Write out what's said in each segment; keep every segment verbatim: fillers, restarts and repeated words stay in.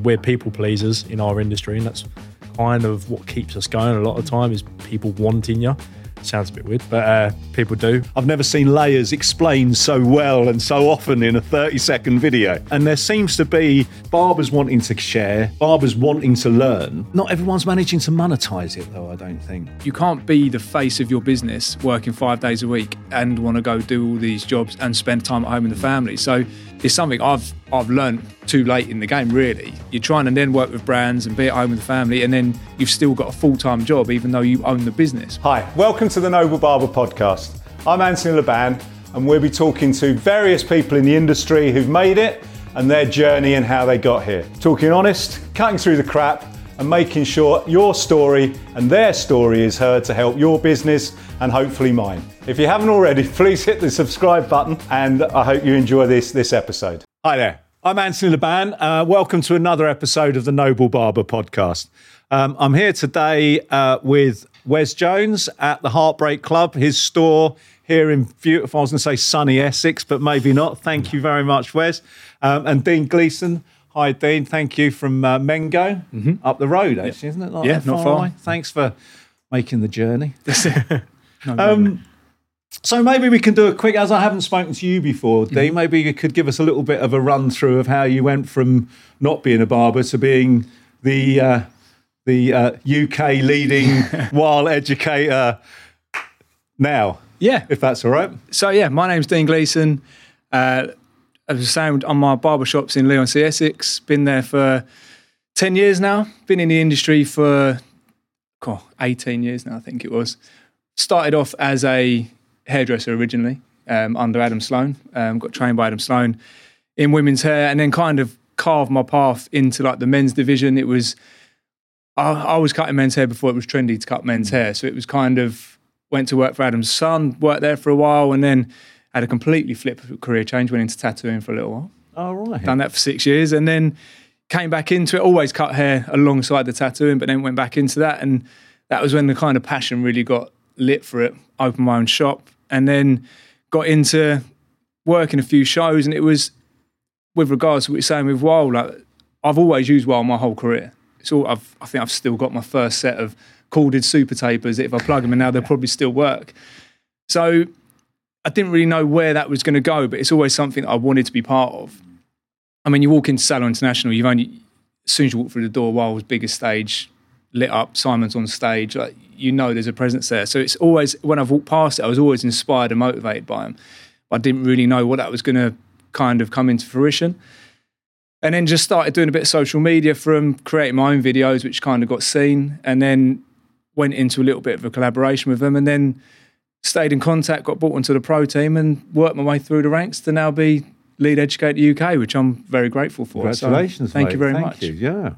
We're people pleasers in our industry, and that's kind of what keeps us going a lot of the time, is people wanting you. Sounds a bit weird, but uh, people do. I've never seen layers explained so well and so often in a thirty second video. And there seems to be barbers wanting to share, barbers wanting to learn. Not everyone's managing to monetize it though, I don't think. You can't be the face of your business working five days a week and want to go do all these jobs and spend time at home with the family. So it's something I've I've learned too late in the game, really. You're trying to then work with brands and be at home with the family, and then you've still got a full-time job even though you own the business. Hi, welcome to the Noble Barber Podcast. I'm Anthony Laban, and we'll be talking to various people in the industry who've made it and their journey and how they got here. Talking honest, cutting through the crap, and making sure your story and their story is heard to help your business and hopefully mine. If you haven't already, please hit the subscribe button, and I hope you enjoy this, this episode. Hi there, I'm Anthony Laban. Uh, welcome to another episode of the Noble Barber Podcast. Um, I'm here today uh, with Wes Jones at the Heartbreak Club, his store here in beautiful, I was going to say sunny Essex, but maybe not. Thank you very much, Wes. Um, and Dean Gleeson. Hi, Dean. Thank you from uh, Mengo, mm-hmm. up the road, actually, isn't it? Not yeah, not far. Away. Thanks for making the journey. no, um, so maybe we can do a quick, as I haven't spoken to you before, Dean, mm-hmm. maybe you could give us a little bit of a run through of how you went from not being a barber to being the uh, the uh, U K leading wild educator now. Yeah. If that's all right. So, yeah, my name's Dean Gleeson. Uh, As I was saying, on my barbershops in Leigh-on-Sea, Essex. Been there for ten years now. Been in the industry for oh, eighteen years now, I think it was. Started off as a hairdresser originally um, under Adam Sloan. Um, got trained by Adam Sloan in women's hair, and then kind of carved my path into like the men's division. It was, I, I was cutting men's hair before it was trendy to cut men's hair. So it was kind of, went to work for Adam's son, worked there for a while, and then had a completely flip career change, went into tattooing for a little while. Oh, right. Done that for six years and then came back into it, always cut hair alongside the tattooing, but then went back into that. And that was when the kind of passion really got lit for it. Opened my own shop and then got into working a few shows. And it was, with regards to what you're saying with Wild, like, I've always used Wild my whole career. It's all, I've, I think I've still got my first set of corded super tapers. If I plug them in now, they'll probably still work. So I didn't really know where that was going to go, but it's always something that I wanted to be part of. I mean, you walk into Salon International, you've only, as soon as you walk through the door, Wild's biggest stage, lit up, Simon's on stage, like, you know there's a presence there. So it's always, when I've walked past it, I was always inspired and motivated by them. But I didn't really know what that was going to kind of come into fruition. And then just started doing a bit of social media from creating my own videos, which kind of got seen, and then went into a little bit of a collaboration with them, and then stayed in contact, got brought onto the pro team and worked my way through the ranks to now be lead educator U K, which I'm very grateful for. Congratulations, so, thank mate. you very thank much. You, yeah.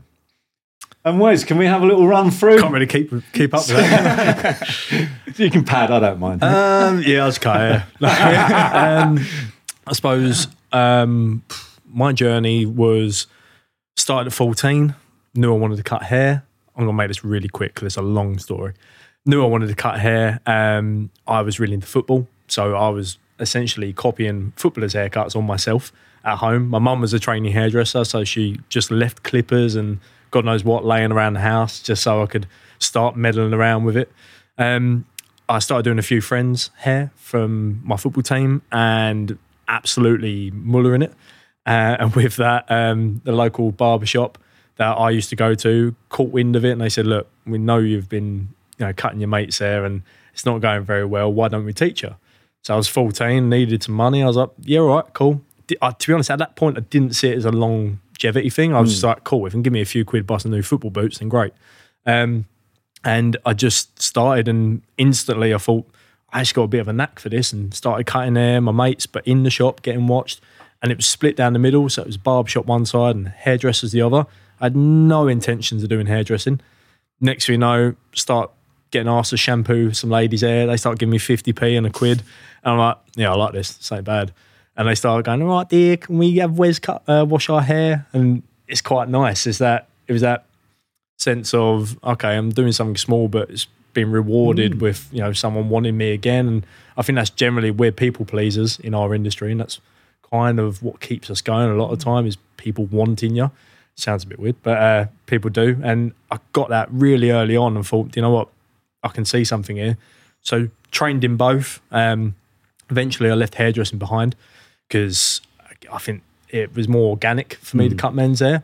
And Wes, can we have a little run through? Can't really keep keep up with that. You can pad, I don't mind. Um, yeah, I was cut hair. um, I suppose um, my journey was started at fourteen, knew I wanted to cut hair. I'm going to make this really quick because it's a long story. Knew I wanted to cut hair. Um, I was really into football, so I was essentially copying footballers' haircuts on myself at home. My mum was a trainee hairdresser, so she just left clippers and God knows what laying around the house just so I could start meddling around with it. Um, I started doing a few friends' hair from my football team and absolutely mullering it. Uh, and with that, um, the local barbershop that I used to go to caught wind of it, and they said, look, we know you've been you know, cutting your mates' hair and it's not going very well. Why don't we teach you? So I was fourteen, needed some money. I was like, yeah, all right, cool. I, to be honest, at that point, I didn't see it as a longevity thing. I was mm. just like, cool, if you can give me a few quid, buy some new football boots, then great. Um, and I just started, and instantly I thought, I just got a bit of a knack for this, and started cutting hair, my mates, but in the shop, getting watched. And it was split down the middle, so it was barber shop one side and hairdressers the other. I had no intentions of doing hairdressing. Next thing you know, start getting asked to shampoo some ladies' hair. They start giving me fifty p and a quid. And I'm like, yeah, I like this. This ain't bad. And they started going, all right, dear, can we have Wes cut, uh, wash our hair? And it's quite nice. Is that it was that sense of, okay, I'm doing something small, but it's being rewarded mm. with, you know, someone wanting me again. And I think that's generally, we're people pleasers in our industry, and that's kind of what keeps us going a lot of the time, is people wanting you. Sounds a bit weird, but uh, people do. And I got that really early on and thought, you know what, I can see something here. So trained in both. Um, eventually, I left hairdressing behind because I think it was more organic for me mm. to cut men's hair.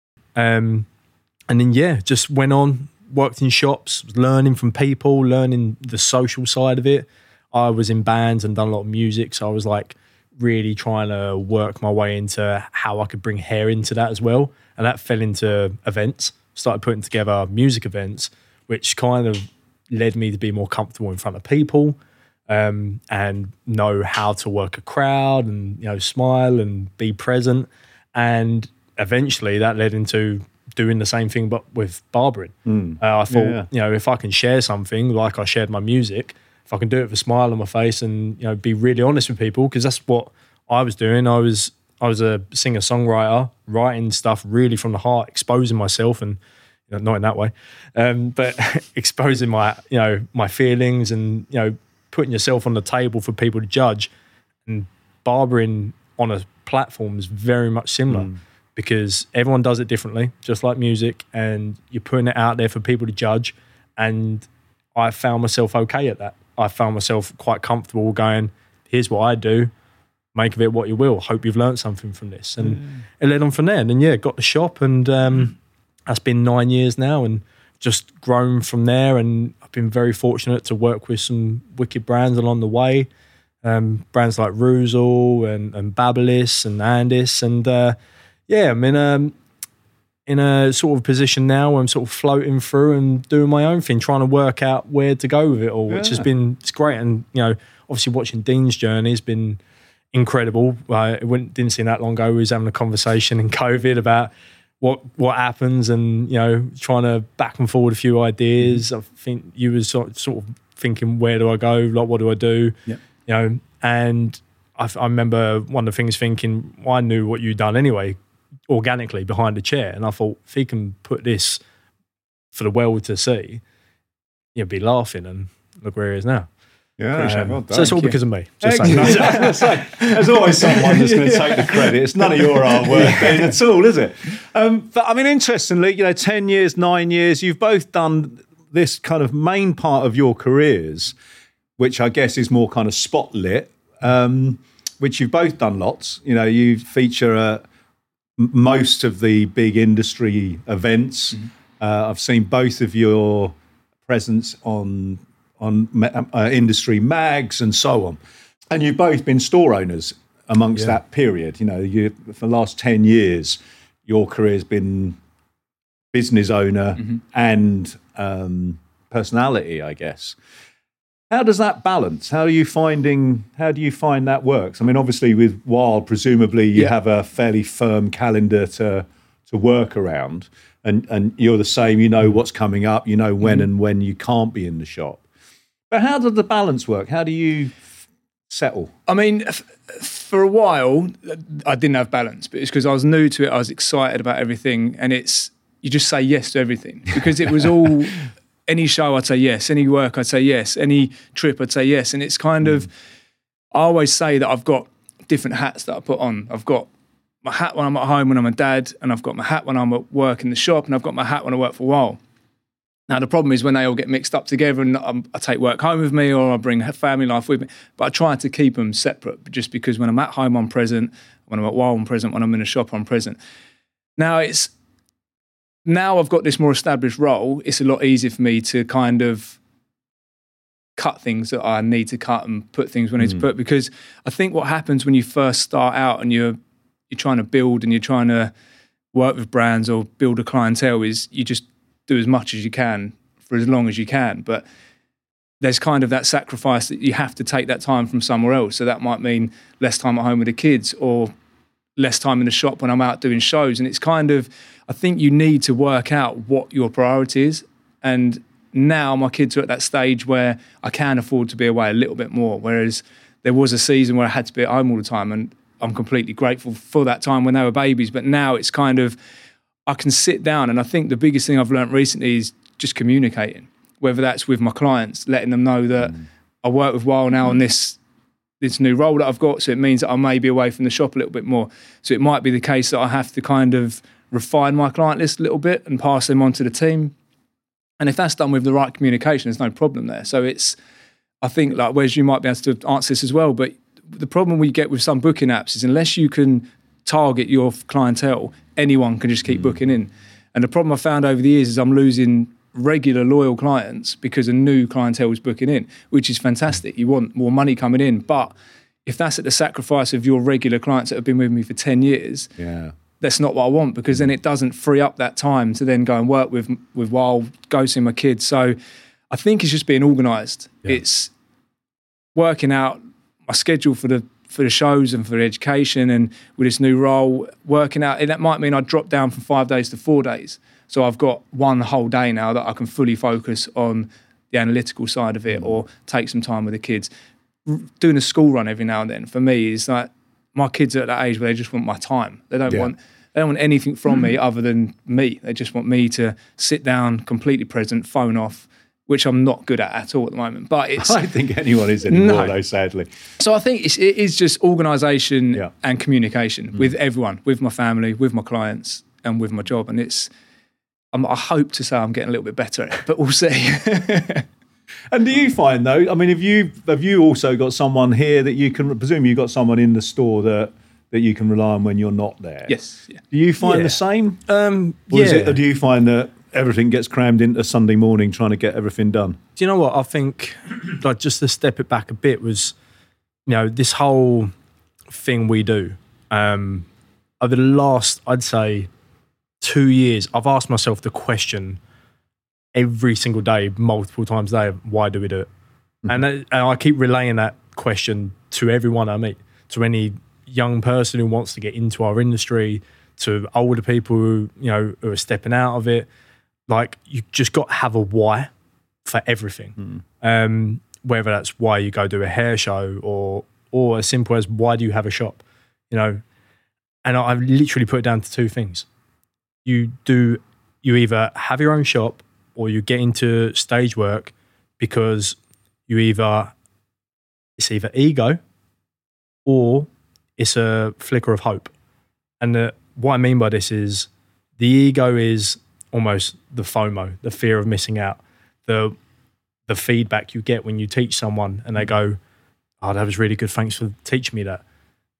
Um, and then, yeah, just went on, worked in shops, learning from people, learning the social side of it. I was in bands and done a lot of music, so I was like really trying to work my way into how I could bring hair into that as well. And that fell into events, started putting together music events, which kind of led me to be more comfortable in front of people um, and know how to work a crowd and, you know, smile and be present. And eventually that led into doing the same thing but with barbering. Mm. Uh, I thought, yeah. you know, if I can share something like I shared my music, if I can do it with a smile on my face and, you know, be really honest with people, because that's what I was doing. I was I was a singer-songwriter, writing stuff really from the heart, exposing myself and, you know, not in that way, um, but exposing my, you know, my feelings and, you know, putting yourself on the table for people to judge. And barbering on a platform is very much similar mm. because everyone does it differently, just like music, and you're putting it out there for people to judge. And I found myself okay at that. I found myself quite comfortable going, here's what I do, make of it what you will. Hope you've learned something from this. And mm. it led on from there. And then, yeah, got the shop and um, that's been nine years now and just grown from there. And I've been very fortunate to work with some wicked brands along the way. Um, brands like Ruzel and, and Babyliss and Andis. And uh, yeah, I'm in a, in a sort of position now where I'm sort of floating through and doing my own thing, trying to work out where to go with it all, which yeah. has been, it's great. And, you know, obviously watching Dean's journey has been incredible. Uh, it went, didn't seem that long ago. We was having a conversation in COVID about what what happens and, you know, trying to back and forward a few ideas. Mm. I think you were sort, sort of thinking, where do I go? Like, what do I do? Yep. You know, and I, I remember one of the things thinking, well, I knew what you'd done anyway, organically behind the chair. And I thought, if he can put this for the world to see, you'd be laughing, and look where he is now. Yeah, well so it's all because of me. Just saying. There's always someone that's going to take the credit. It's none of your hard work at all, is it? Um, but I mean, interestingly, you know, ten years, nine years, you've both done this kind of main part of your careers, which I guess is more kind of spotlit, um, which you've both done lots. You know, you feature uh, most of the big industry events. Mm-hmm. Uh, I've seen both of your presence on on uh, industry mags and so on. And you've both been store owners amongst yeah. that period. You know, you for the last ten years, your career's been business owner mm-hmm. and um, personality, I guess. How does that balance? How are you finding, how do you find that works? I mean, obviously with Wild, presumably you yeah. have a fairly firm calendar to to work around, and, and you're the same, you know what's coming up, you know when mm-hmm. and when you can't be in the shop. But how does the balance work? How do you f- settle? I mean, f- for a while, I didn't have balance, but it's because I was new to it. I was excited about everything, and it's you just say yes to everything because it was all any show I'd say yes, any work I'd say yes, any trip I'd say yes, and it's kind mm. of I always say that I've got different hats that I put on. I've got my hat when I'm at home when I'm a dad, and I've got my hat when I'm at work in the shop, and I've got my hat when I work for a while. Now, the problem is when they all get mixed up together and I'm, I take work home with me or I bring family life with me. But I try to keep them separate just because when I'm at home, I'm present. When I'm at Wild, I'm present. When I'm in a shop, I'm present. Now, it's now I've got this more established role. It's a lot easier for me to kind of cut things that I need to cut and put things when I need mm. to put. Because I think what happens when you first start out and you're you're trying to build and you're trying to work with brands or build a clientele is you just do as much as you can for as long as you can. But there's kind of that sacrifice that you have to take that time from somewhere else. So that might mean less time at home with the kids or less time in the shop when I'm out doing shows. And it's kind of, I think you need to work out what your priority is. And now my kids are at that stage where I can afford to be away a little bit more. Whereas there was a season where I had to be at home all the time. And I'm completely grateful for that time when they were babies. But now it's kind of, I can sit down, and I think the biggest thing I've learned recently is just communicating, whether that's with my clients, letting them know that mm. I work with Wild now on this this new role that I've got, so it means that I may be away from the shop a little bit more. So it might be the case that I have to kind of refine my client list a little bit and pass them on to the team. And if that's done with the right communication, there's no problem there. So it's, I think, like, Wes, you might be able to answer this as well, but the problem we get with some booking apps is unless you can target your clientele, anyone can just keep mm. booking in. And the problem I found over the years is I'm losing regular loyal clients because a new clientele is booking in, which is fantastic. You want more money coming in, but if that's at the sacrifice of your regular clients that have been with me for ten years, yeah. that's not what I want, because then it doesn't free up that time to then go and work with with while go see my kids. So I think it's just being organised. Yeah. It's working out my schedule for the for the shows and for the education, and with this new role, working out, and that might mean I drop down from five days to four days. So I've got one whole day now that I can fully focus on the analytical side of it, or take some time with the kids. Doing a school run every now and then for me is like, my kids are at that age where they just want my time. They don't yeah. want they don't want anything from me other than me. They just want me to sit down, completely present, phone off, which I'm not good at at all at the moment. But it's I don't think anyone is anymore, no. though, sadly. So I think it's, it is just organisation yeah. and communication mm. with everyone, with my family, with my clients, and with my job. And it's, I'm, I hope to say I'm getting a little bit better at it, but we'll see. And do you find, though, I mean, have you have you also got someone here that you can, presume you've got someone in the store that that you can rely on when you're not there? Yes. Yeah. Do you find yeah. the same? Um, or, yeah. is it, or do you find that everything gets crammed into Sunday morning trying to get everything done? Do you know what? I think, like, just to step it back a bit was, you know, this whole thing we do, um, over the last, I'd say, two years, I've asked myself the question every single day, multiple times a day, why do we do it? Mm-hmm. And, and I keep relaying that question to everyone I meet, to any young person who wants to get into our industry, to older people who, you know, who are stepping out of it. Like, you just got to have a why for everything. Mm. Um, whether that's why you go do a hair show, or or as simple as why do you have a shop, you know? And I, I've literally put it down to two things. You do, you either have your own shop, or you get into stage work because you either, it's either ego or it's a flicker of hope. And the, what I mean by this is, the ego is almost the FOMO, the fear of missing out, the the feedback you get when you teach someone and they go, oh, that was really good, thanks for teaching me that.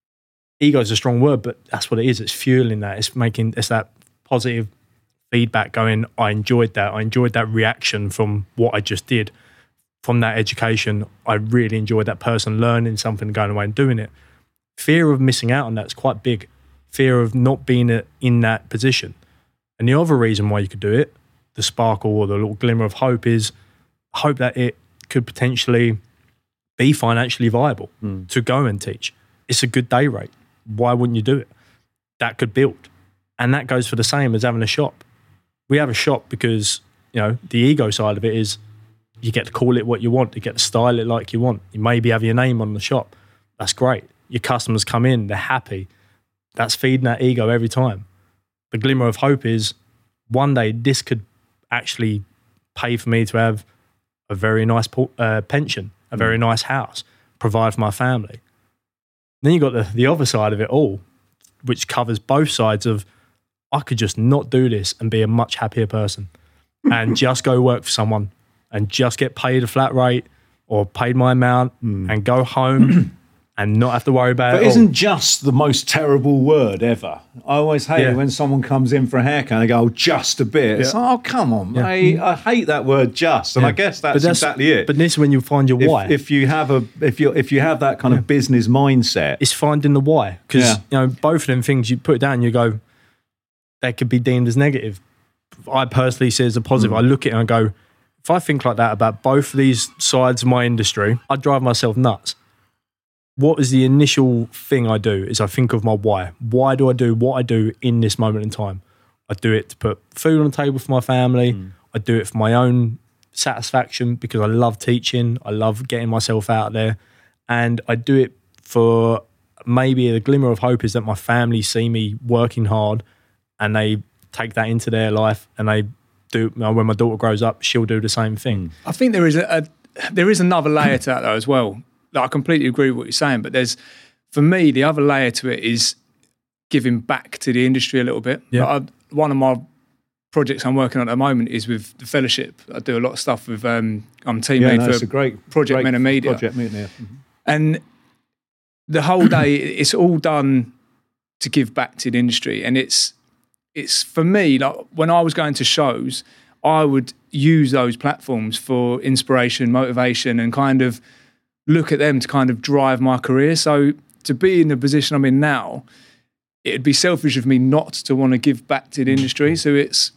Ego is a strong word, but that's what it is. It's fueling that. It's making, it's that positive feedback going, I enjoyed that. I enjoyed that reaction from what I just did. From that education, I really enjoyed that person learning something, going away and doing it. Fear of missing out on that is quite big. Fear of not being in that position. And the other reason why you could do it, the sparkle or the little glimmer of hope, is hope that it could potentially be financially viable mm. to go and teach. It's a good day rate. Why wouldn't you do it? That could build. And that goes for the same as having a shop. We have a shop because, you know, the ego side of it is you get to call it what you want. You get to style it like you want. You maybe have your name on the shop. That's great. Your customers come in, they're happy. That's feeding that ego every time. The glimmer of hope is one day this could actually pay for me to have a very nice uh, pension, a very nice house, provide for my family. Then you've got the, the other side of it all, which covers both sides of, I could just not do this and be a much happier person and just go work for someone and just get paid a flat rate or paid my amount mm. and go home and not have to worry about but it. But isn't just the most terrible word ever? I always hate yeah. it when someone comes in for a haircut and they go, oh, just a bit. It's yeah. like, oh, come on, yeah. mate. I hate that word just. And yeah. I guess that's, that's exactly it. But this is when you find your if, why. If you have a if you if you have that kind yeah. of business mindset. It's finding the why. Because yeah. you know, both of them things, you put it down and you go, they could be deemed as negative. I personally see it as a positive. Mm. I look at it and I go, if I think like that about both of these sides of my industry, I'd drive myself nuts. What is the initial thing I do is I think of my why. Why do I do what I do in this moment in time? I do it to put food on the table for my family. Mm. I do it for my own satisfaction because I love teaching. I love getting myself out there. And I do it for maybe a glimmer of hope is that my family see me working hard and they take that into their life and they do, you know, when my daughter grows up, she'll do the same thing. I think there is a, a there is another layer to that though as well. Like, I completely agree with what you're saying, but there's, for me, the other layer to it is giving back to the industry a little bit. Yeah. Like one of my projects I'm working on at the moment is with the Fellowship. I do a lot of stuff with, um, I'm team Yeah, lead no, for it's a great Project great Men and Media. Project Media. Mhm. And the whole day, it's all done to give back to the industry. And it's, it's for me, like when I was going to shows, I would use those platforms for inspiration, motivation, and kind of look at them to kind of drive my career. So to be in the position I'm in now, it'd be selfish of me not to want to give back to the industry. So it's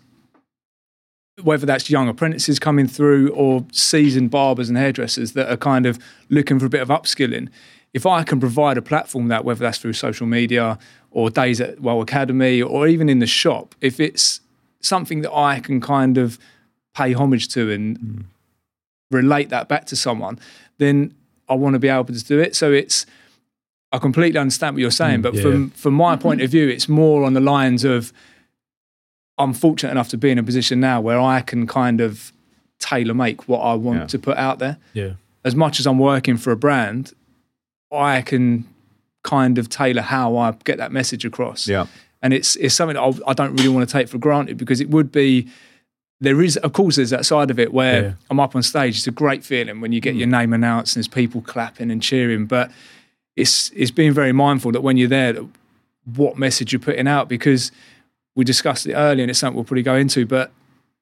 whether that's young apprentices coming through or seasoned barbers and hairdressers that are kind of looking for a bit of upskilling. If I can provide a platform that, whether that's through social media or days at Well Academy or even in the shop, if it's something that I can kind of pay homage to and mm. relate that back to someone, then I want to be able to do it. So it's, I completely understand what you're saying, but yeah. from from my point of view, it's more on the lines of I'm fortunate enough to be in a position now where I can kind of tailor make what I want yeah. to put out there. Yeah. As much as I'm working for a brand, I can kind of tailor how I get that message across. Yeah. And it's it's something that I'll, I don't really want to take for granted, because it would be, there is, of course, there's that side of it where yeah. I'm up on stage. It's a great feeling when you get mm. your name announced and there's people clapping and cheering, but it's it's being very mindful that when you're there, that what message you're putting out, because we discussed it earlier and it's something we'll probably go into, but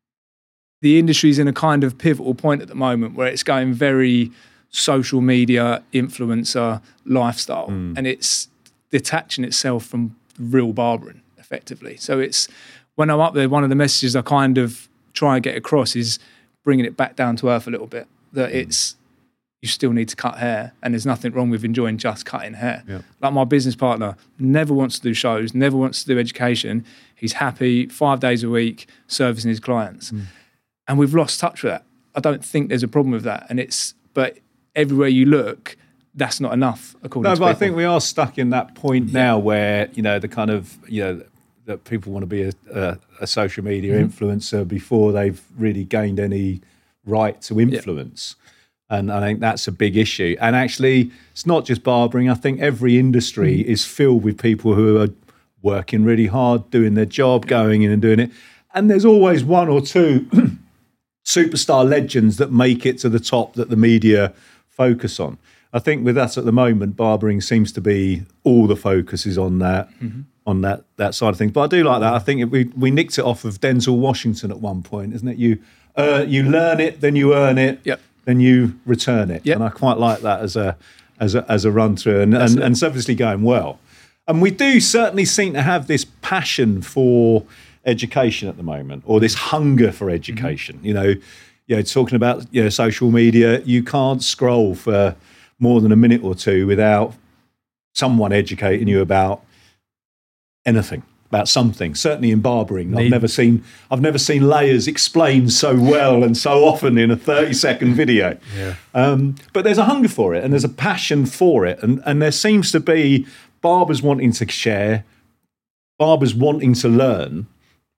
the industry's in a kind of pivotal point at the moment where it's going very social media, influencer, lifestyle, mm. and it's detaching itself from real barbering effectively. So it's, when I'm up there, one of the messages I kind of try and get across is bringing it back down to earth a little bit, that it's, you still need to cut hair and there's nothing wrong with enjoying just cutting hair. Yeah. Like my business partner never wants to do shows, never wants to do education. He's happy five days a week servicing his clients. Mm. And we've lost touch with that. I don't think there's a problem with that. And it's, but everywhere you look, that's not enough, according no, to but people. I think we are stuck in that point yeah. now where, you know, the kind of, you know, that people want to be a, a, a social media mm-hmm. influencer before they've really gained any right to influence. Yeah. And I think that's a big issue. And actually, it's not just barbering. I think every industry mm-hmm. is filled with people who are working really hard, doing their job, going in and doing it. And there's always one or two superstar legends that make it to the top that the media focus on. I think with us at the moment, barbering seems to be all the focus is on that, mm-hmm. on that that side of things. But I do like that. I think it, we we nicked it off of Denzel Washington at one point, isn't it? You uh, you learn it, then you earn it, yep. then you return it. Yep. And I quite like that as a as a as a run through, and and, and it's obviously going well. And we do certainly seem to have this passion for education at the moment, or this hunger for education. Mm-hmm. You know, you know, talking about you know social media, you can't scroll for more than a minute or two without someone educating you about anything, about something. Certainly in barbering, I've never seen I've never seen layers explained so well and so often in a thirty second video. Yeah. Um, but there's a hunger for it and there's a passion for it, and and there seems to be barbers wanting to share, barbers wanting to learn.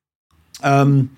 Um,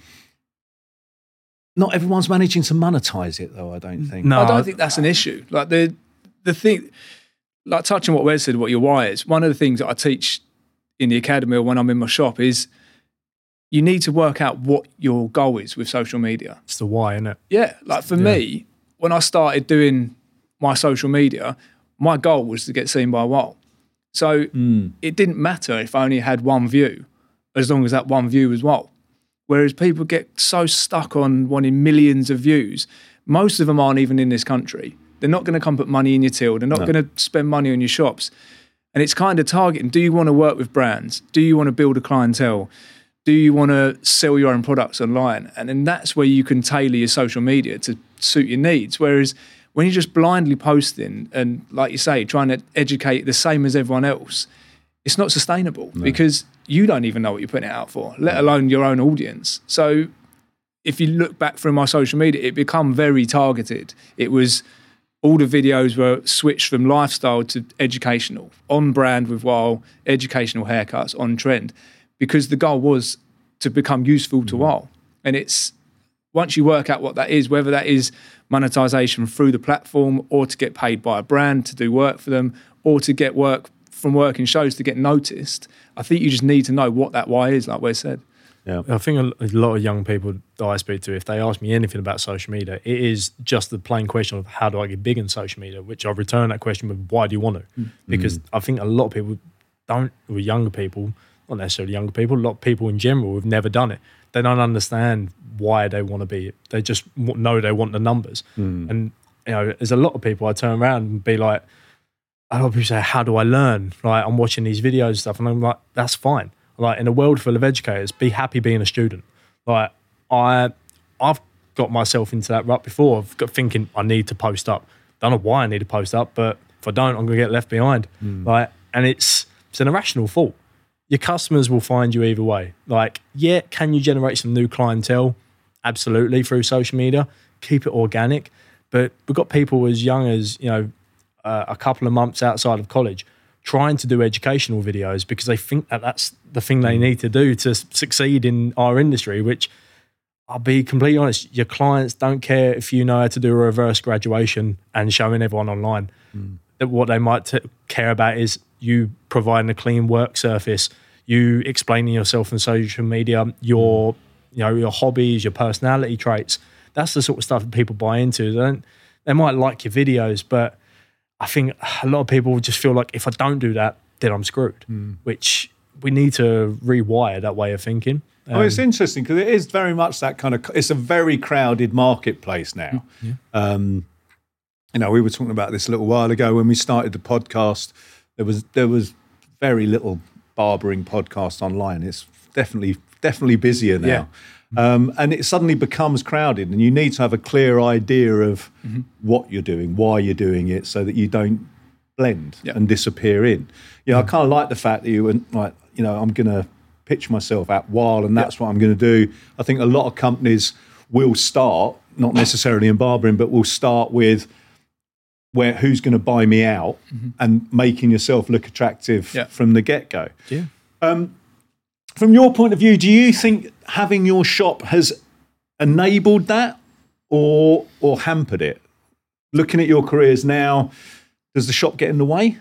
not everyone's managing to monetize it, though. I don't think. No, I don't think that's an issue. Like the the thing, like touching what Wes said, what your why is. One of the things that I teach in the academy or when I'm in my shop is you need to work out what your goal is with social media. It's the why, isn't it? Yeah. Like for yeah. me, when I started doing my social media, my goal was to get seen by a while. So mm. it didn't matter if I only had one view, as long as that one view was well. Whereas people get so stuck on wanting millions of views. Most of them aren't even in this country. They're not going to come put money in your till. They're not no. going to spend money on your shops. And it's kind of targeting. Do you want to work with brands? Do you want to build a clientele? Do you want to sell your own products online? And then that's where you can tailor your social media to suit your needs. Whereas when you're just blindly posting and, like you say, trying to educate the same as everyone else, it's not sustainable no. because you don't even know what you're putting it out for, let alone your own audience. So if you look back through my social media, it become very targeted. It was all the videos were switched from lifestyle to educational, on brand with Weil, educational haircuts, on trend, because the goal was to become useful to Weil. And it's, once you work out what that is, whether that is monetization through the platform or to get paid by a brand to do work for them or to get work from working shows to get noticed, I think you just need to know what that why is, like Wes said. Yeah. I think a, a lot of young people that I speak to, if they ask me anything about social media, it is just the plain question of how do I get big in social media, which I return that question with why do you want to? Mm. Because I think a lot of people don't, with younger people, not necessarily younger people, a lot of people in general have never done it. They don't understand why they want to be it. They just know they want the numbers. Mm. And, you know, there's a lot of people I turn around and be like, a lot of people say, how do I learn? Like, I'm watching these videos and stuff, and I'm like, that's fine. Like, in a world full of educators, be happy being a student. Like, I, I've got myself into that rut before. I've got thinking I need to post up. Don't know why I need to post up, but if I don't, I'm going to get left behind. Mm. Like, and it's it's an irrational thought. Your customers will find you either way. Like, yeah, can you generate some new clientele? Absolutely, through social media. Keep it organic. But we've got people as young as, you know, uh, a couple of months outside of college trying to do educational videos because they think that that's the thing they need to do to succeed in our industry, which I'll be completely honest, your clients don't care if you know how to do a reverse graduation and showing everyone online. Mm. What they might t- care about is you providing a clean work surface, you explaining yourself on social media, your, you know, your hobbies, your personality traits. That's the sort of stuff that people buy into. They don't, they might like your videos, but I think a lot of people just feel like if I don't do that, then I'm screwed, mm. which we need to rewire that way of thinking. Um, oh, it's interesting because it is very much that kind of, it's a very crowded marketplace now. Yeah. Um, you know, we were talking about this a little while ago when we started the podcast. There was there was very little barbering podcast online. It's definitely definitely busier now. Yeah. Um, and it suddenly becomes crowded, and you need to have a clear idea of mm-hmm. what you're doing, why you're doing it, so that you don't blend yep. and disappear in. You know, mm-hmm. I kind of like the fact that you went, like, you know, I'm going to pitch myself out wild, and that's yep. what I'm going to do. I think a lot of companies will start, not necessarily in barbering, but will start with where who's going to buy me out mm-hmm. and making yourself look attractive yep. from the get-go. Yeah. Um, From your point of view, do you think having your shop has enabled that or or hampered it? Looking at your careers now, does the shop get in the way?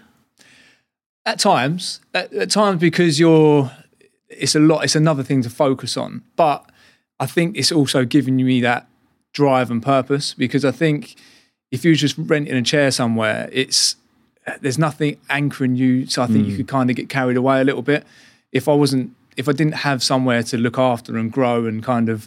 At times, at, at times because you're, it's a lot, it's another thing to focus on. But I think it's also giving me that drive and purpose, because I think if you're just renting a chair somewhere, it's there's nothing anchoring you. So I think mm. you could kind of get carried away a little bit. If I wasn't, if I didn't have somewhere to look after and grow and kind of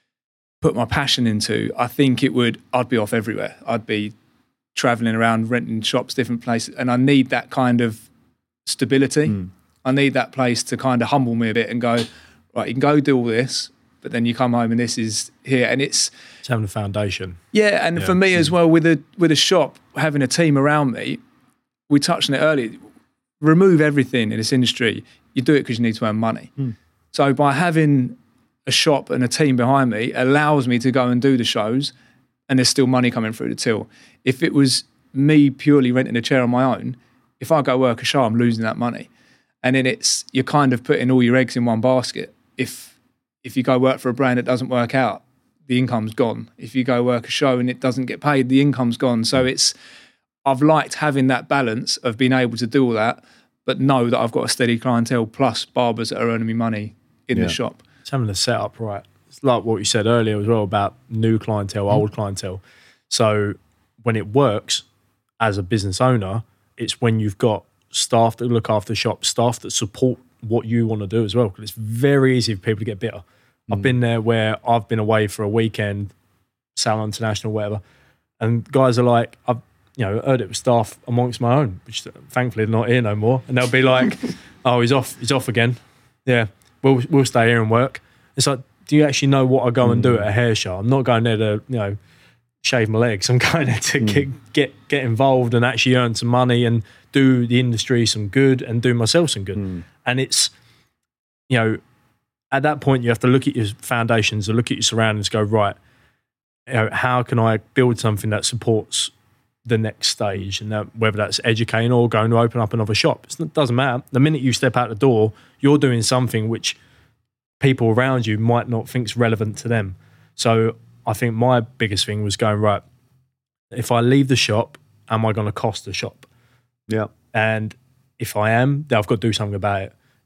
put my passion into, I think it would, I'd be off everywhere. I'd be traveling around, renting shops, different places. And I need that kind of stability. Mm. I need that place to kind of humble me a bit and go, right, you can go do all this, but then you come home and this is here. And it's, it's having a foundation. Yeah. And yeah. for me as well, with a, with a shop, having a team around me, we touched on it earlier, remove everything in this industry. You do it because you need to earn money. Mm. So by having a shop and a team behind me allows me to go and do the shows, and there's still money coming through the till. If it was me purely renting a chair on my own, if I go work a show, I'm losing that money. And then it's, you're kind of putting all your eggs in one basket. If if you go work for a brand that doesn't work out, the income's gone. If you go work a show and it doesn't get paid, the income's gone. So it's, I've liked having that balance of being able to do all that, but know that I've got a steady clientele plus barbers that are earning me money in yeah. the shop. It's having the setup right. It's like what you said earlier as well about new clientele, mm. old clientele. So when it works as a business owner, it's when you've got staff that look after the shop, staff that support what you want to do as well. Because it's very easy for people to get bitter. Mm. I've been there where I've been away for a weekend, Salon International, whatever, and guys are like, I've you know, heard it with staff amongst my own, which thankfully they're not here no more. And they'll be like, oh, he's off, he's off again. Yeah, we'll we'll stay here and work. It's like, do you actually know what I go and do at a hair show? I'm not going there to, you know, shave my legs. I'm going there to mm. get, get get involved and actually earn some money and do the industry some good and do myself some good. Mm. And it's, you know, at that point you have to look at your foundations and look at your surroundings, go, right, you know, how can I build something that supports the next stage, and that, whether that's educating or going to open up another shop, it doesn't matter. The minute you step out the door, you're doing something which people around you might not think is relevant to them. So I think my biggest thing was going, right, if I leave the shop, am I going to cost the shop? Yeah. And if I am, then I've got to do something about it.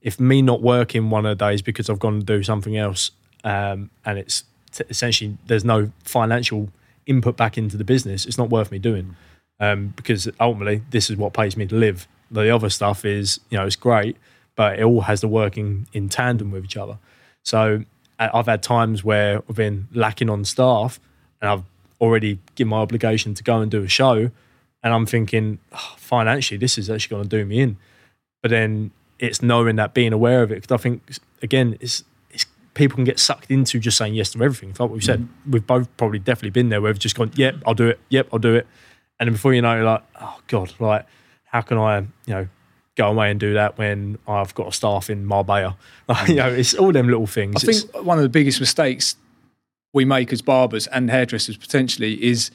if me not working one of the days because I've gone to do something else, um, and it's t- essentially there's no financial input back into the business, it's not worth me doing, um, because ultimately this is what pays me to live. The other stuff is, you know, it's great, but it all has to work in, in tandem with each other. So I've had times where I've been lacking on staff and I've already given my obligation to go and do a show, and I'm thinking, oh, financially, this is actually going to do me in. But then it's knowing that, being aware of it, because I think, again, it's, it's people can get sucked into just saying yes to everything. Like what we've said, mm-hmm. we've both probably definitely been there where we've just gone, yep, I'll do it, yep, I'll do it. And then before you know, you're like, oh God, like, how can I, you know, go away and do that when I've got a staff in Marbella? Like, you know, it's all them little things. I it's, think one of the biggest mistakes we make as barbers and hairdressers potentially is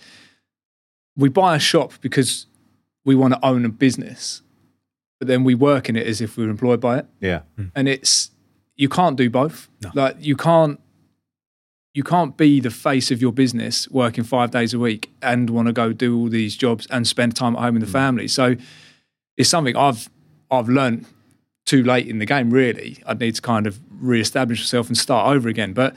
we buy a shop because we want to own a business, but then we work in it as if we're employed by it. Yeah. Mm. And it's, you can't do both. No. Like you can't, you can't be the face of your business working five days a week and want to go do all these jobs and spend time at home with the mm. family. So it's something I've, I've learned too late in the game, really. I'd need to kind of reestablish myself and start over again. But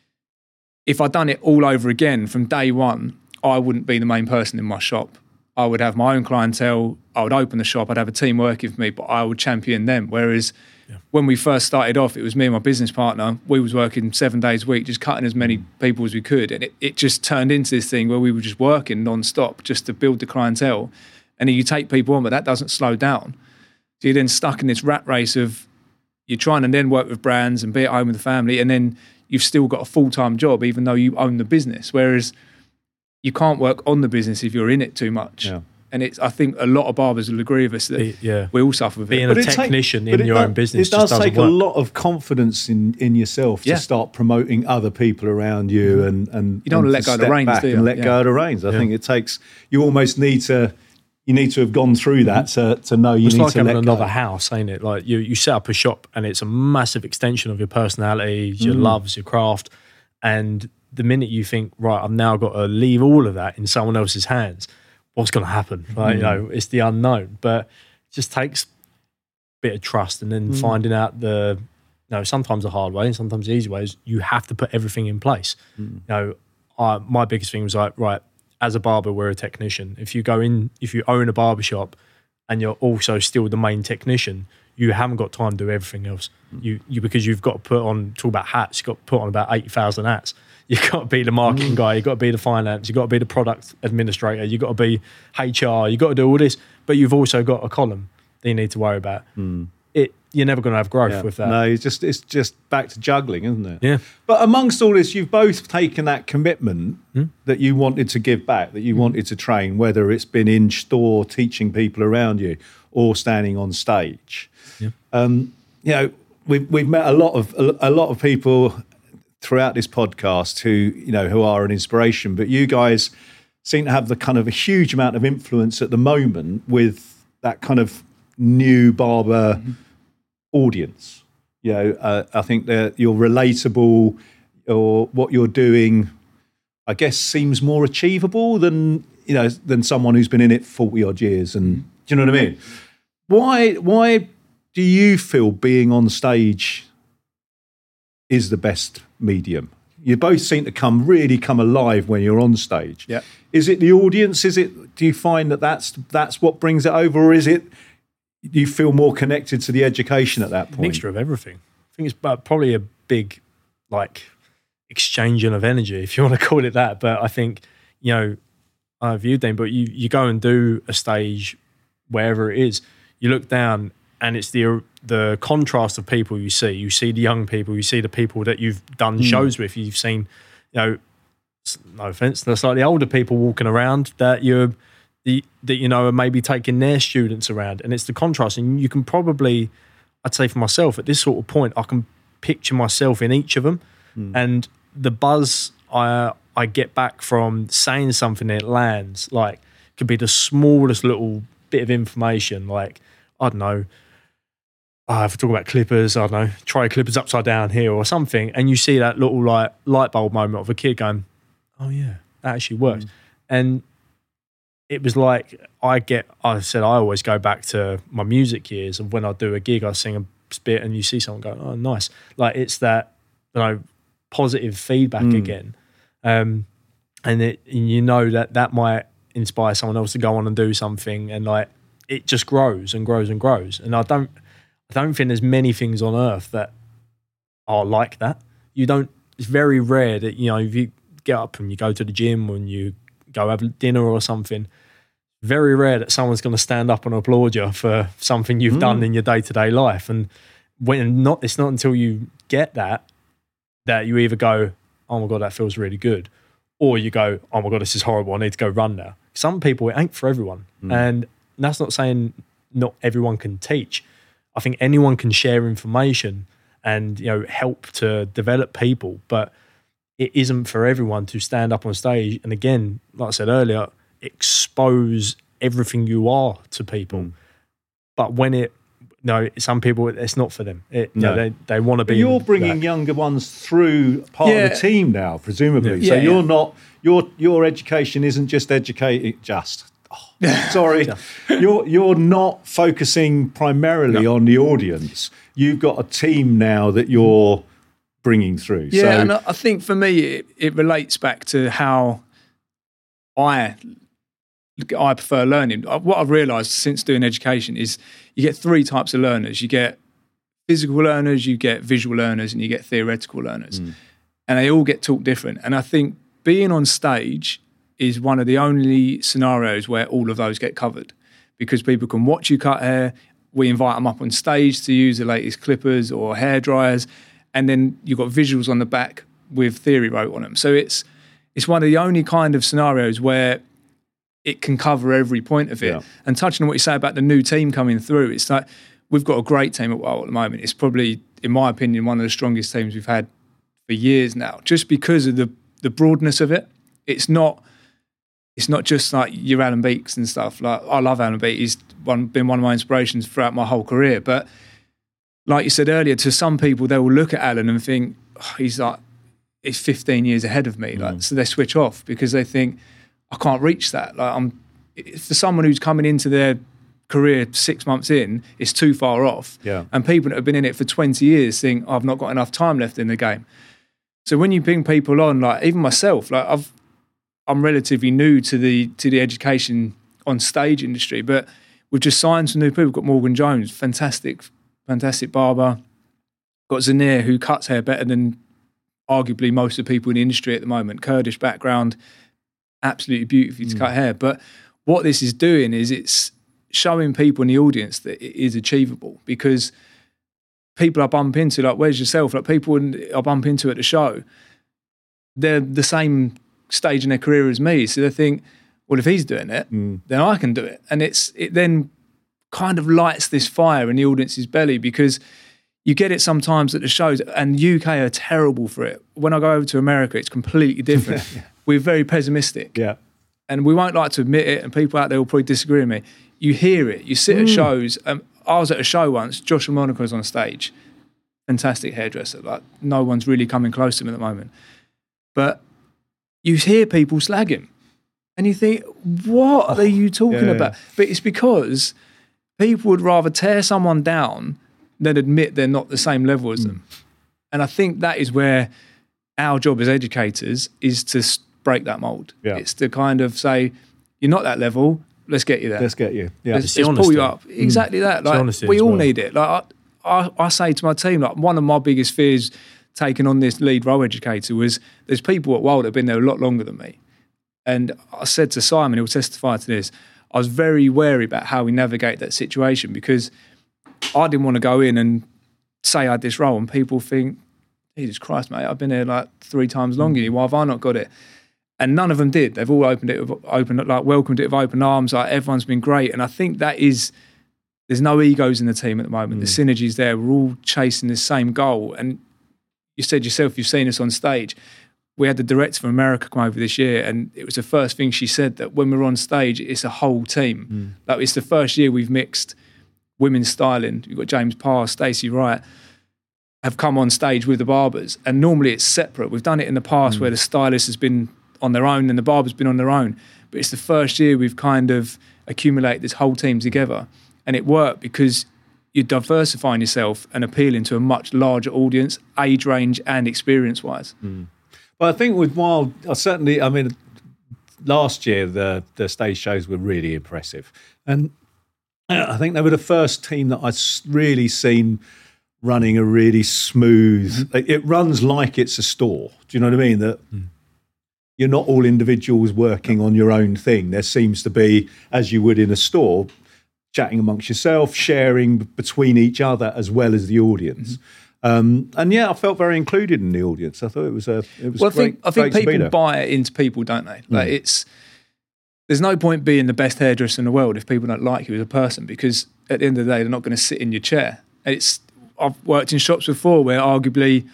if I'd done it all over again from day one, I wouldn't be the main person in my shop. I would have my own clientele. I would open the shop. I'd have a team working for me, but I would champion them. Whereas yeah. when we first started off, it was me and my business partner. We was working seven days a week, just cutting as many people as we could. And it, it just turned into this thing where we were just working non-stop just to build the clientele. And then you take people on, but that doesn't slow down. So you're then stuck in this rat race of you're trying to then work with brands and be at home with the family, and then you've still got a full-time job even though you own the business. Whereas you can't work on the business if you're in it too much. Yeah. And it's, I think a lot of barbers will agree with us that Be, yeah. we all suffer with Being it. a technician take, in your does, own business it does just take doesn't a work. lot of confidence in, in yourself yeah. to start promoting other people around you, mm-hmm. and, and you don't and want to let go of the reins, do you? And let yeah. go of the reins. I yeah. think it takes, you almost need to, you need to have gone through that to, to know you it's need like to having let another go. house, ain't it? Like you, you set up a shop and it's a massive extension of your personality, your mm. loves, your craft. And the minute you think, right, I've now got to leave all of that in someone else's hands, what's going to happen? Like, mm. you know, it's the unknown. But it just takes a bit of trust, and then mm. finding out the, you know, sometimes the hard way and sometimes the easy way is you have to put everything in place. Mm. You know, I, my biggest thing was like, right, as a barber, we're a technician. If you go in, if you own a barbershop and you're also still the main technician, you haven't got time to do everything else. Mm. You, you because you've got to put on, talk about hats, you've got to put on about eighty thousand hats. You've got to be the marketing mm. guy, you've got to be the finance, you've got to be the product administrator, you've got to be H R, you've got to do all this, but you've also got a column that you need to worry about. Mm. It, you're never going to have growth yeah. with that. No, it's just it's just back to juggling, isn't it? Yeah. But amongst all this, you've both taken that commitment mm. that you wanted to give back, that you mm. wanted to train, whether it's been in store teaching people around you or standing on stage. Yeah. Um, you know, we've we've met a lot of a, a lot of people throughout this podcast who, you know, who are an inspiration, but you guys seem to have the kind of a huge amount of influence at the moment with that kind of new barber mm-hmm. audience. You know, uh, I think that you're relatable, or what you're doing, I guess, seems more achievable than, you know, than someone who's been in it forty odd years. And mm-hmm. do you know what I mean? Why, why do you feel being on stage is the best medium? You both seem to come really come alive when you're on stage. Yeah. Is it the audience? Is it? Do you find that that's that's what brings it over, or is it you feel more connected to the education at that point? Mixture of everything. I think it's probably a big, like, exchanging of energy, if you want to call it that. But I think, you know, I have you, Dean, but you you go and do a stage wherever it is, you look down, and it's the the contrast of people you see. You see the young people, you see the people that you've done mm. shows with. You've seen, you know, no offense, the slightly older people walking around that you're, the, that you know are maybe taking their students around, and it's the contrast. And you can probably, I'd say for myself at this sort of point, I can picture myself in each of them, mm. and the buzz I I get back from saying something that lands, like, could be the smallest little bit of information, like, I don't know, uh, if we're talking about clippers, I don't know, try clippers upside down here or something, and you see that little like light bulb moment of a kid going, oh yeah, that actually works. Mm. And it was like, I get, I said I always go back to my music years of when I do a gig, I sing a bit and you see someone go, oh, nice. Like it's that, you know, positive feedback mm. again. Um, and, it, and you know that that might inspire someone else to go on and do something, and like it just grows and grows and grows. And I don't, I don't think there's many things on earth that are like that. You don't. It's very rare that, you know, if you get up and you go to the gym and you go have dinner or something, very rare that someone's going to stand up and applaud you for something you've mm. done in your day to day life. And when not, it's not until you get that that you either go, oh my God, that feels really good, or you go, oh my God, this is horrible, I need to go run now. Some people, it ain't for everyone. Mm. And that's not saying not everyone can teach. I think anyone can share information and, you know, help to develop people, but it isn't for everyone to stand up on stage and, again, like I said earlier, expose everything you are to people. Mm. But when it, no, some people, it's not for them. It, no. you know, they they want to be. But you're bringing that. Younger ones through part yeah. of the team now, presumably. Yeah. So Yeah, you're yeah. not your your education isn't just educating. Just oh, sorry, you're you're not focusing primarily No. on the audience. You've got a team now that you're bringing through. Yeah, so, and I think for me, it, it relates back to how I I prefer learning. What I've realised since doing education is you get three types of learners. You get physical learners, you get visual learners, and you get theoretical learners. Mm. And they all get taught different. And I think being on stage is one of the only scenarios where all of those get covered, because people can watch you cut hair. We invite them up on stage to use the latest clippers or hair dryers. And then you've got visuals on the back with theory wrote on them. So it's it's one of the only kind of scenarios where it can cover every point of it. Yeah. And touching on what you say about the new team coming through, it's like we've got a great team at Wild at the moment. It's probably, in my opinion, one of the strongest teams we've had for years now, just because of the the broadness of it. It's not it's not just like your Alan Beaks and stuff. Like I love Alan Beaks. He's one, been one of my inspirations throughout my whole career. But like you said earlier, to some people, they will look at Alan and think, oh, he's like, he's fifteen years ahead of me. Mm. Like, so they switch off because they think, I can't reach that. Like I'm, for someone who's coming into their career six months in, it's too far off. Yeah. And people that have been in it for twenty years think, oh, I've not got enough time left in the game. So when you bring people on, like even myself, like I've, I'm relatively new to the to the education on stage industry, but we've just signed some new people. We've got Morgan Jones, fantastic, fantastic barber. Got Zanir, who cuts hair better than arguably most of the people in the industry at the moment. Kurdish background, absolutely beautiful to mm. cut hair. But what this is doing is it's showing people in the audience that it is achievable, because people I bump into, like where's yourself, like people I bump into at the show, they're the same stage in their career as me. So they think, well, if he's doing it, mm. then I can do it. And it's it then kind of lights this fire in the audience's belly, because you get it sometimes at the shows, and U K are terrible for it. When I go over to America, it's completely different. yeah. We're very pessimistic. Yeah. And we won't like to admit it, and people out there will probably disagree with me. You hear it. You sit mm. at shows. Um, I was at a show once. Josh Monaco was on stage. Fantastic hairdresser. Like, no one's really coming close to him at the moment. But you hear people slag him. And you think, what are you talking yeah, about? yeah. But it's because people would rather tear someone down than admit they're not the same level as mm. them. And I think that is where our job as educators is to break that mold. Yeah. It's to kind of say, you're not that level, let's get you there. Let's get you. Yeah. Let's, let's pull you up. Exactly mm. that. Like, we all well. need it. Like I, I, I say to my team, like one of my biggest fears taking on this lead role educator was there's people at Wild that have been there a lot longer than me. And I said to Simon, he'll testify to this, I was very wary about how we navigate that situation, because I didn't want to go in and say I had this role and people think, Jesus Christ, mate, I've been here like three times longer than you. Why have I not got it? And none of them did. They've all opened it, with, opened like welcomed it with open arms. Like everyone's been great. And I think that is, there's no egos in the team at the moment. Mm. The synergy's there. We're all chasing the same goal. And you said yourself, you've seen us on stage. We had the director from America come over this year, and it was the first thing she said, that when we're on stage, it's a whole team. Mm. Like it's the first year we've mixed women's styling. You've got James Parr, Stacey Wright, have come on stage with the barbers. And normally it's separate. We've done it in the past mm. where the stylist has been on their own and the barber's been on their own. But it's the first year we've kind of accumulated this whole team together. And it worked because you're diversifying yourself and appealing to a much larger audience, age range and experience-wise. Mm. But I think with Wild, I certainly, I mean, last year the the stage shows were really impressive, and I think they were the first team that I'd really seen running a really smooth. Mm-hmm. It runs like it's a store. Do you know what I mean? That mm. you're not all individuals working on your own thing. There seems to be, as you would in a store, chatting amongst yourself, sharing between each other as well as the audience. Mm-hmm. Um, and yeah, I felt very included in the audience. I thought it was a it was well, great. I think, I think great people buy it into people, don't they? Like mm. it's there's no point being the best hairdresser in the world if people don't like you as a person, because at the end of the day, they're not going to sit in your chair. It's I've worked in shops before where arguably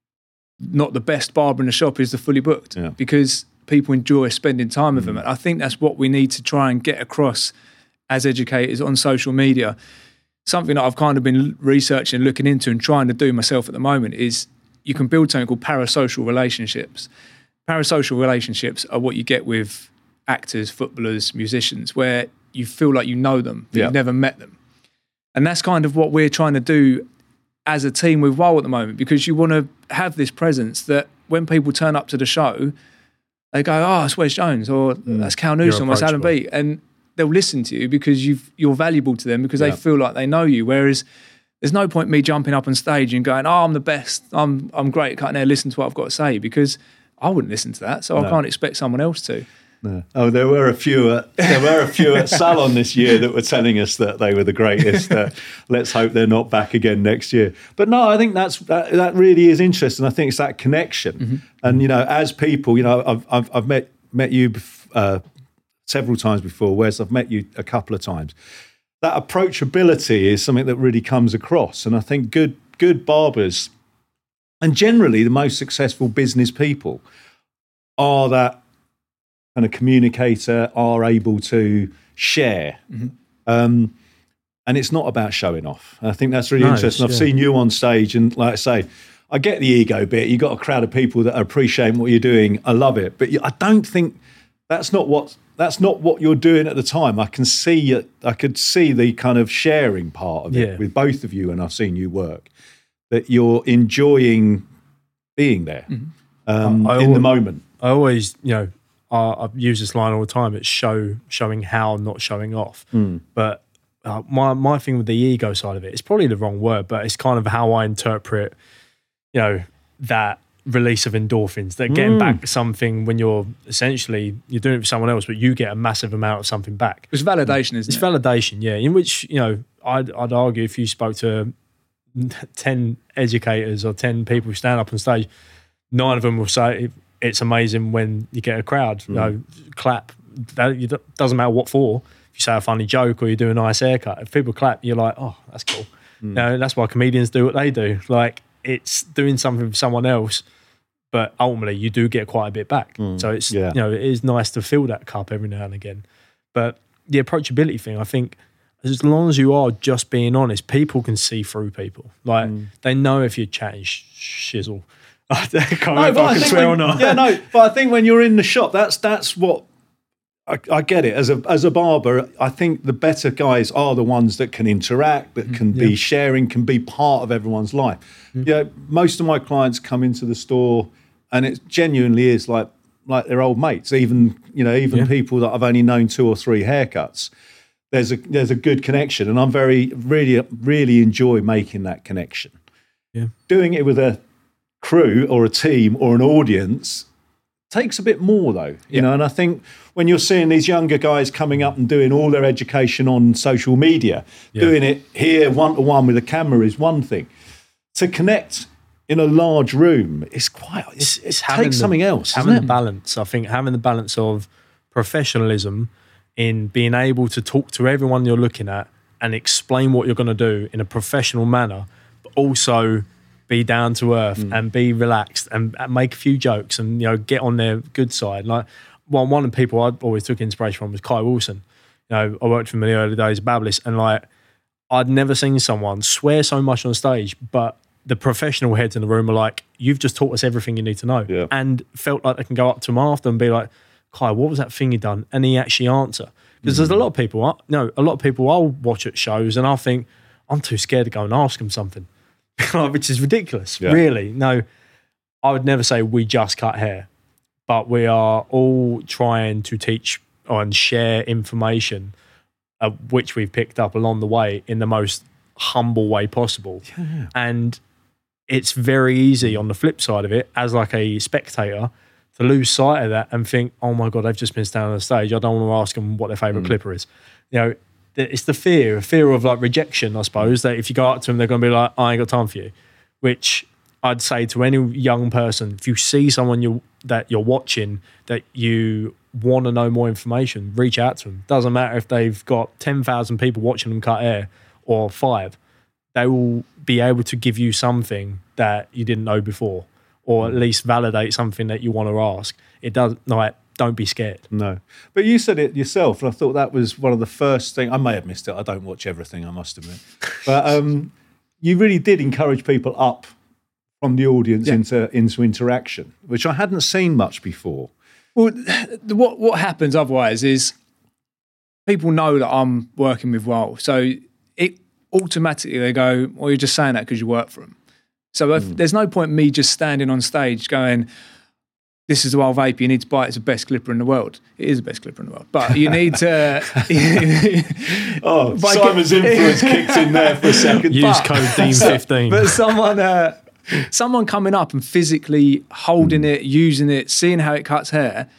not the best barber in the shop is the fully booked yeah. because people enjoy spending time with mm. them. And I think that's what we need to try and get across as educators on social media. Something that I've kind of been researching, looking into and trying to do myself at the moment is you can build something called parasocial relationships. Parasocial relationships are what you get with actors, footballers, musicians, where you feel like you know them, but yeah. you've never met them. And that's kind of what we're trying to do as a team with Wild at the moment, because you want to have this presence that when people turn up to the show, they go, oh, it's Wes Jones, or mm. that's Cal Newsom, or it's Alan B. And they'll listen to you because you've, you're valuable to them because yeah. they feel like they know you. Whereas there's no point me jumping up on stage and going, oh, I'm the best, I'm I'm great at cutting hair, listen to what I've got to say, because I wouldn't listen to that, so no. I can't expect someone else to. No. Oh, there were a few. At, there were a few at Salon this year that were telling us that they were the greatest. Uh, let's hope they're not back again next year. But no, I think that's that, that really is interesting. I think it's that connection, mm-hmm. and you know, as people, you know, I've I've, I've met met you uh, several times before. Whereas I've met you a couple of times. That approachability is something that really comes across, and I think good good barbers, and generally the most successful business people, are that kind of communicator, are able to share. Mm-hmm. Um, and it's not about showing off. I think that's really no, interesting. I've yeah. seen you on stage, and like I say, I get the ego bit. You've got a crowd of people that are appreciating what you're doing. I love it. But I don't think that's not what that's not what you're doing at the time. I can see it. I could see the kind of sharing part of it yeah. with both of you, and I've seen you work, that you're enjoying being there mm-hmm. um, I, I in always, the moment. I always, you know, I, I use this line all the time. It's show showing how, not showing off. Mm. But uh, my my thing with the ego side of it, it's probably the wrong word, but it's kind of how I interpret, you know, that release of endorphins, that getting mm. back something when you're essentially you're doing it for someone else, but you get a massive amount of something back. It's validation, isn't it's it? It's validation, yeah. In which, you know, I'd I'd argue if you spoke to ten educators or ten people who stand up on stage, nine of them will say it's amazing when you get a crowd, mm. you know, clap. That, it doesn't matter what for. If you say a funny joke or you do a nice haircut, if people clap, you're like, oh, that's cool. Mm. You know, that's why comedians do what they do. Like, it's doing something for someone else, but ultimately you do get quite a bit back. Mm. So it's, yeah. you know, it is nice to fill that cup every now and again. But the approachability thing, I think, as long as you are just being honest, people can see through people. Like, mm. they know if you're chatting sh- shizzle. I can't no, remember if I, I can swear when, or not. Yeah, no, but I think when you're in the shop, that's that's what I, I get it. As a as a barber, I think the better guys are the ones that can interact, that can yeah. be sharing, can be part of everyone's life. Mm. Yeah, you know, most of my clients come into the store, and it genuinely is like like they're old mates. Even you know, even yeah. people that I've only known two or three haircuts. There's a there's a good connection, and I'm very really really enjoy making that connection. Yeah, doing it with a crew or a team or an audience takes a bit more though, you yeah. know, and I think when you're seeing these younger guys coming up and doing all their education on social media, yeah. doing it here one-to-one with a camera is one thing. To connect in a large room, it's quite, it's, it's it takes the, something else, having isn't the it? balance, I think having the balance of professionalism in being able to talk to everyone you're looking at and explain what you're going to do in a professional manner, but also be down to earth mm. and be relaxed and, and make a few jokes and, you know, get on their good side. Like one one of the people I always took inspiration from was Kai Wilson. You know, I worked with him in the early days of Bablis, and like I'd never seen someone swear so much on stage, but the professional heads in the room are like, "You've just taught us everything you need to know," yeah. and felt like they can go up to him after and be like, "Kai, what was that thing you done?" And he actually answer. Because mm. there's a lot of people, you know, a lot of people I'll watch at shows and I'll think, I'm too scared to go and ask them something, which is ridiculous. Yeah. Really, no, I would never say we just cut hair, but we are all trying to teach and share information, uh, which we've picked up along the way in the most humble way possible. Yeah. And it's very easy on the flip side of it, as like a spectator, to lose sight of that and think, oh my God, they've just been standing on the stage. I don't want to ask them what their favourite Mm. clipper is. You know, it's the fear, fear of like rejection, I suppose, that if you go up to them, they're going to be like, I ain't got time for you. Which I'd say to any young person, if you see someone you that you're watching that you want to know more information, reach out to them. Doesn't matter if they've got ten thousand people watching them cut hair or five. They will be able to give you something that you didn't know before, or at least validate something that you want to ask. It does, like, don't be scared. No. But you said it yourself, and I thought that was one of the first things. I may have missed it. I don't watch everything, I must admit. But um, you really did encourage people up from the audience Yeah. into into interaction, which I hadn't seen much before. Well, the- what what happens otherwise is people know that I'm working with Wild, so it automatically they go, "Well, you're just saying that because you work for them." So if, there's no point in me just standing on stage going, "This is the Wild Vape. You need to buy it. It's the best clipper in the world." It is the best clipper in the world, but you need to. Oh, By- Simon's influence kicked in there for a second. Use But- code Dean fifteen. But someone, uh, someone coming up and physically holding it, using it, seeing how it cuts hair,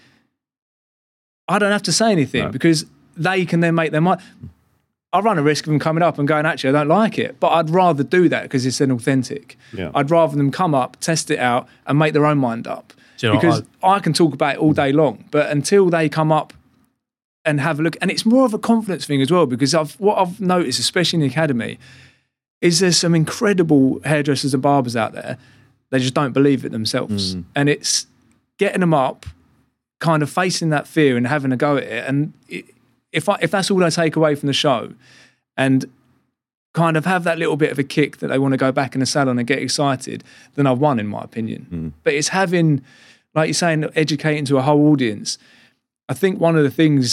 I don't have to say anything No. because they can then make their mind. I run a risk of them coming up and going, actually, I don't like it. But I'd rather do that because it's an authentic. Yeah. I'd rather them come up, test it out, and make their own mind up. Do you know what, because I, can talk about it all day long. But until they come up and have a look, and it's more of a confidence thing as well, because I've what I've noticed, especially in the academy, is there's some incredible hairdressers and barbers out there. They just don't believe it themselves. And it's getting them up, kind of facing that fear and having a go at it. And it, if I, if that's all I take away from the show, and kind of have that little bit of a kick that they want to go back in the salon and get excited, then I've won, in my opinion. But it's having, like you're saying, educating to a whole audience. I think one of the things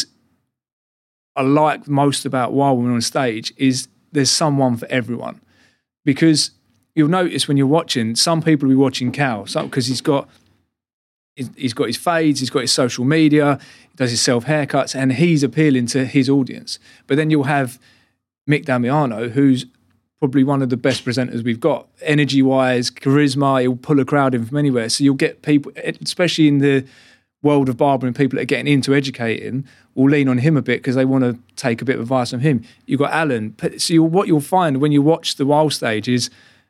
I like most about Wild Woman on stage is there's someone for everyone. Because you'll notice when you're watching, some people will be watching Cal, because he's got he's, he's got his fades, he's got his social media, he does his self haircuts, and he's appealing to his audience. But then you'll have Mick Damiano, who's probably one of the best presenters we've got, energy-wise, charisma. He'll pull a crowd in from anywhere. So you'll get people, especially in the world of barbering, people that are getting into educating will lean on him a bit because they want to take a bit of advice from him. You've got Alan. So you'll, what you'll find when you watch the Wild stage is,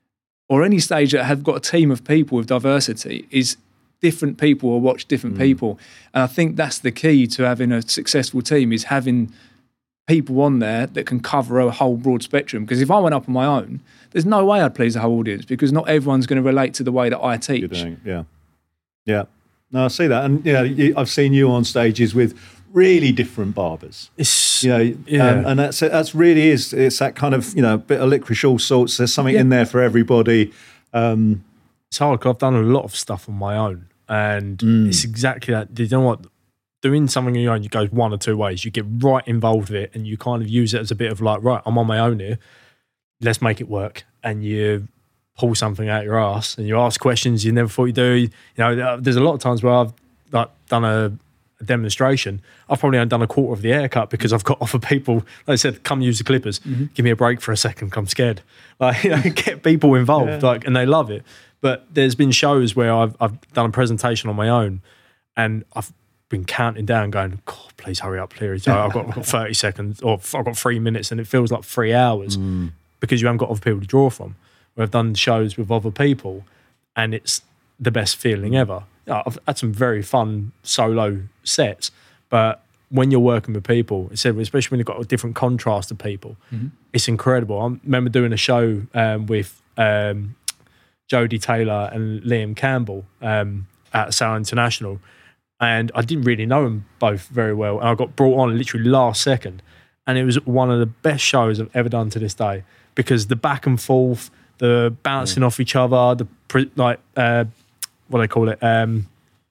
or any stage that have got a team of people with diversity, is different people will watch different people. And I think that's the key to having a successful team, is having people on there that can cover a whole broad spectrum. Because if I went up on my own, there's no way I'd please the whole audience, because not everyone's going to relate to the way that I You're teach. doing, yeah. Yeah. No, I see that. And, you know, you, I've seen you on stages with really different barbers. It's, You know, Yeah. um, and that's that's really is it's that kind of, you know, bit of licorice all sorts. There's something Yeah. in there for everybody. Um, it's hard 'cause I've done a lot of stuff on my own, and it's exactly that. You know what? Doing something on your own, you go one or two ways. You get right involved with it, and you kind of use it as a bit of like, right, I'm on my own here. Let's make it work. And you pull something out your ass, and you ask questions you never thought you'd do. You know, there's a lot of times where I've like done a, a demonstration. I've probably only done a quarter of the haircut because I've got offered people. Like I said, come use the clippers. Give me a break for a second. 'Cause I'm scared. Like, you know, get people involved, Yeah. like, and they love it. But there's been shows where I've I've done a presentation on my own, and I've been counting down, going, God, please hurry up, please. I've got, I've got thirty seconds, or I've got three minutes, and it feels like three hours because you haven't got other people to draw from. Where I've done shows with other people, and it's the best feeling ever. Yeah, I've had some very fun solo sets, but when you're working with people, especially when you've got a different contrast of people, it's incredible. I remember doing a show um, with um, Jodie Taylor and Liam Campbell um, at Sound International, and I didn't really know them both very well, and I got brought on literally last second, and it was one of the best shows I've ever done to this day, because the back and forth, the bouncing off each other, the pre- like uh, what do they call it, um,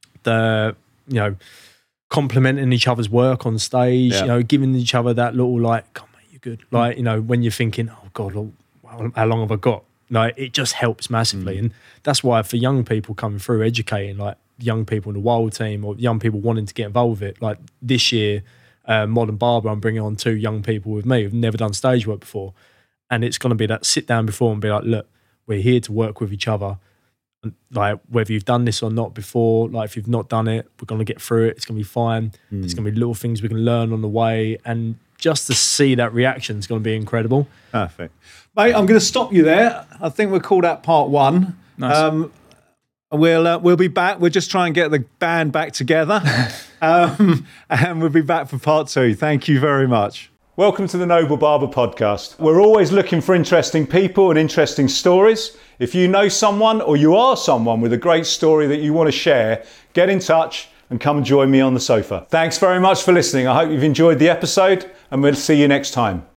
the you know complimenting each other's work on stage, Yeah. you know, giving each other that little like, come on, mate, you're good, like, you know, when you're thinking, oh God, well, how long have I got? Like, it just helps massively. Mm. And that's why for young people coming through, educating, like young people in the Wild team or young people wanting to get involved with it, like this year, uh, Modern Barber, I'm bringing on two young people with me who've never done stage work before. And it's going to be that sit down before and be like, look, we're here to work with each other. And like, whether you've done this or not before, like if you've not done it, we're going to get through it. It's going to be fine. Mm. There's going to be little things we can learn on the way. And just to see that reaction is going to be incredible. Perfect. Mate, I'm going to stop you there. I think we'll call that part one. Nice. Um, we'll uh, we'll be back. We'll just try and get the band back together. um, and we'll be back for part two. Thank you very much. Welcome to the Noble Barber Podcast. We're always looking for interesting people and interesting stories. If you know someone or you are someone with a great story that you want to share, get in touch and come and join me on the sofa. Thanks very much for listening. I hope you've enjoyed the episode and we'll see you next time.